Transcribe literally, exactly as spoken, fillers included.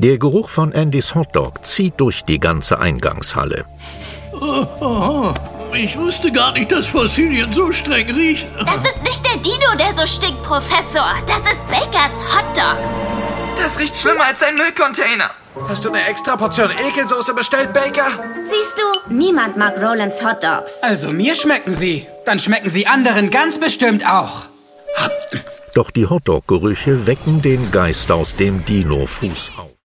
Der Geruch von Andys Hotdog zieht durch die ganze Eingangshalle. Oh, oh, ich wusste gar nicht, dass Fossilien so streng riechen. Das ist nicht der Dino, der so stinkt, Professor. Das ist Bakers Hotdog. Das riecht schlimmer als ein Müllcontainer. Hast du eine extra Portion Ekelsoße bestellt, Baker? Siehst du, niemand mag Rolands Hotdogs. Also mir schmecken sie. Dann schmecken sie anderen ganz bestimmt auch. Doch die Hotdog-Gerüche wecken den Geist aus dem Dino-Fuß auf.